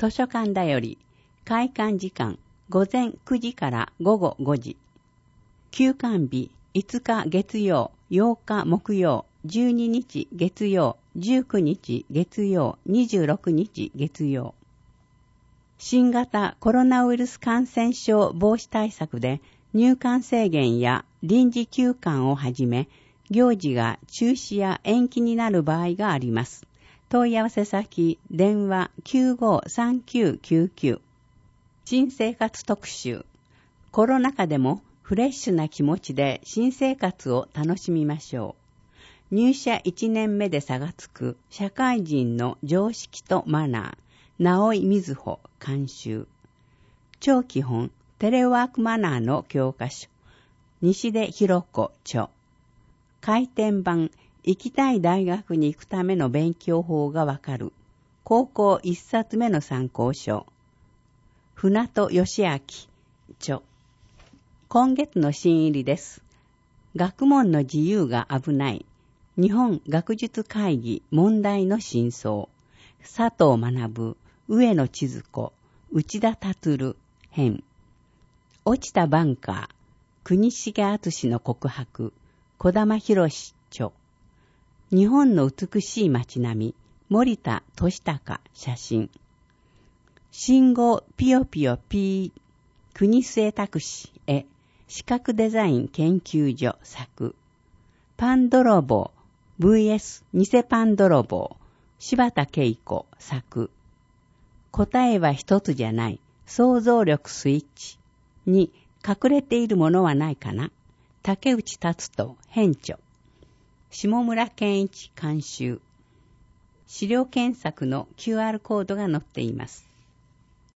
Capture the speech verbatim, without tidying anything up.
図書館だより、開館時間午前くじから午後ごじ。休館日いつか月曜、ようか木曜、じゅうににち月曜、じゅうくにち月曜、にじゅうろくにち月曜。新型コロナウイルス感染症防止対策で入館制限や臨時休館をはじめ、行事が中止や延期になる場合があります。問い合わせ先、電話 きゅうごさんきゅうきゅうきゅう。新生活特集。コロナ禍でもフレッシュな気持ちで新生活を楽しみましょう。入社いちねんめで差がつく社会人の常識とマナー、直井瑞穂監修。超基本テレワークマナーの教科書、西出博子著。改訂版、行きたい大学に行くための勉強法がわかる。高校一冊目の参考書。船戸義明著。今月の新入りです。学問の自由が危ない。日本学術会議問題の真相。佐藤学、上野千鶴子、内田達編。落ちたバンカー。国重敦の告白。児玉博著。日本の美しい街並み。森田俊孝写真。信号ピヨピヨピー。国末拓司絵。視覚デザイン研究所作。パン泥棒 ブイエス 偽パン泥棒。柴田恵子作。答えは一つじゃない。想像力スイッチ。に隠れているものはないかな。竹内達人編著。下村健一監修。資料検索の キューアール コードが載っています。